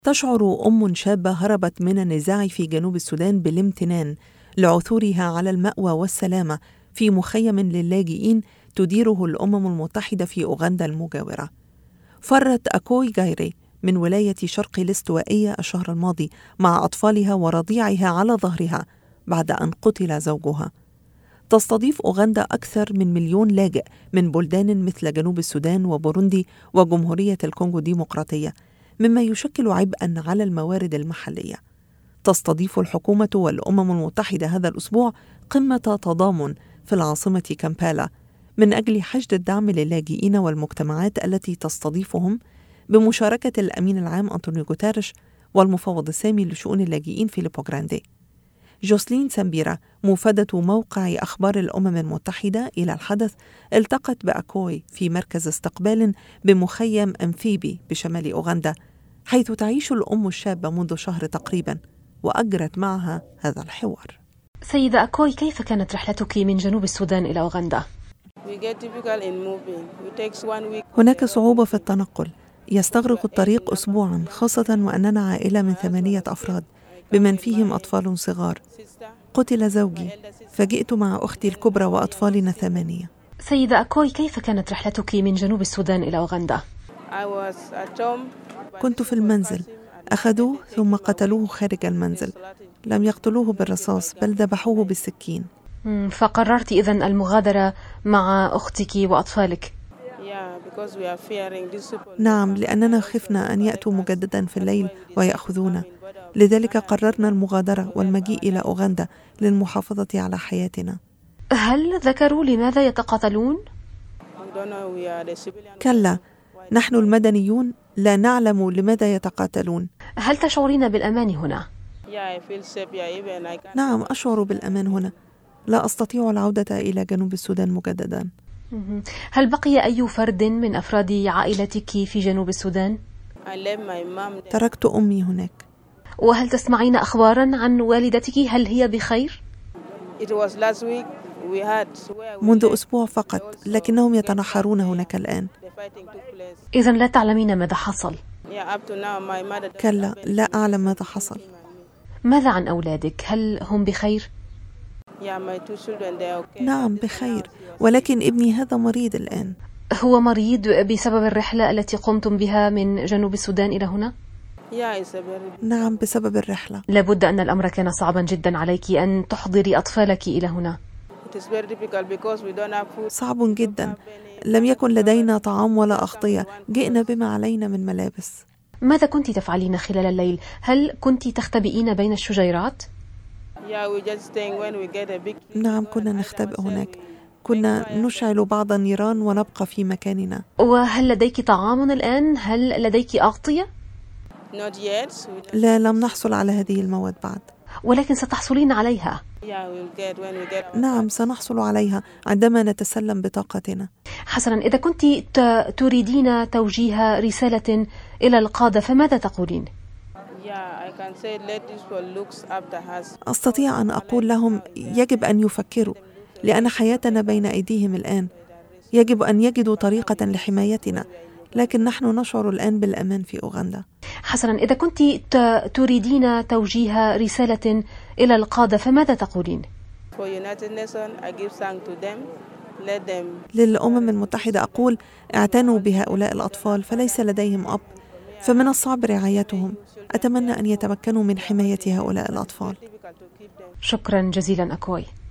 تشعر أم شابة هربت من النزاع في جنوب السودان بالامتنان لعثورها على المأوى والسلامة في مخيم للاجئين تديره الأمم المتحدة في أوغندا المجاورة. فرت أكوي جايري من ولاية شرق الاستوائية الشهر الماضي مع أطفالها ورضيعها على ظهرها بعد أن قتل زوجها. تستضيف أوغندا أكثر من 1,000,000 لاجئ من بلدان مثل جنوب السودان وبوروندي وجمهورية الكونغو الديمقراطية، مما يشكل عبئاً على الموارد المحلية. تستضيف الحكومة والأمم المتحدة هذا الأسبوع قمة تضامن في العاصمة كامبالا من أجل حشد الدعم للاجئين والمجتمعات التي تستضيفهم، بمشاركة الأمين العام أنطونيو غوتيريش والمفوض السامي لشؤون اللاجئين فيليبو غراندي. جوسلين سامبيرا موفدة موقع أخبار الأمم المتحدة إلى الحدث التقت بأكوي في مركز استقبال بمخيم أمفيبي بشمال أوغندا، حيث تعيش الأم الشابة منذ شهر تقريبا، وأجرت معها هذا الحوار. سيدة أكوي، كيف كانت رحلتك من جنوب السودان إلى أوغندا؟ هناك صعوبة في التنقل، يستغرق الطريق أسبوعا، خاصة وأننا عائلة من 8 أفراد بمن فيهم أطفال صغار. قتل زوجي فجئت مع أختي الكبرى وأطفالنا 8. سيدة أكوي، كيف كانت رحلتك من جنوب السودان إلى أوغندا؟ كنت في المنزل، أخذوه ثم قتلوه خارج المنزل. لم يقتلوه بالرصاص بل ذبحوه بالسكين. فقررت إذن المغادرة مع أختك وأطفالك؟ نعم، لأننا خفنا أن يأتوا مجددا في الليل ويأخذونا، لذلك قررنا المغادرة والمجيء إلى أوغندا للمحافظة على حياتنا. هل ذكروا لماذا يتقاتلون؟ كلا، نحن المدنيون لا نعلم لماذا يتقاتلون. هل تشعرين بالأمان هنا؟ نعم، أشعر بالأمان هنا. لا أستطيع العودة إلى جنوب السودان مجددا. هل بقي أي فرد من أفراد عائلتك في جنوب السودان؟ تركت أمي هناك. وهل تسمعين أخبارا عن والدتك؟ هل هي بخير؟ منذ أسبوع فقط، لكنهم يتنحرون هناك الآن. إذن لا تعلمين ماذا حصل؟ كلا، لا أعلم ماذا حصل. ماذا عن أولادك؟ هل هم بخير؟ نعم بخير، ولكن ابني هذا مريض الآن. هو مريض بسبب الرحلة التي قمتم بها من جنوب السودان إلى هنا؟ نعم، بسبب الرحلة. لابد أن الأمر كان صعبا جدا عليك أن تحضري أطفالك إلى هنا. صعب جدا، لم يكن لدينا طعام ولا أغطية، جئنا بما علينا من ملابس. ماذا كنت تفعلين خلال الليل؟ هل كنت تختبئين بين الشجيرات؟ نعم، كنا نختبئ هناك، كنا نشعل بعض النيران ونبقى في مكاننا. وهل لديك طعام الآن؟ هل لديك أغطية؟ لا، لم نحصل على هذه المواد بعد. ولكن ستحصلين عليها. نعم، سنحصل عليها عندما نتسلم بطاقتنا. حسنا، إذا كنت تريدين توجيه رسالة إلى القادة فماذا تقولين؟ أستطيع أن أقول لهم يجب أن يفكروا، لأن حياتنا بين أيديهم الآن. يجب أن يجدوا طريقة لحمايتنا، لكن نحن نشعر الآن بالأمان في أوغندا. حسنا، إذا كنت تريدين توجيه رسالة إلى القادة فماذا تقولين؟ للأمم المتحدة أقول اعتنوا بهؤلاء الأطفال، فليس لديهم أب، فمن الصعب رعايتهم. أتمنى أن يتمكنوا من حماية هؤلاء الأطفال. شكرا جزيلا أكوي.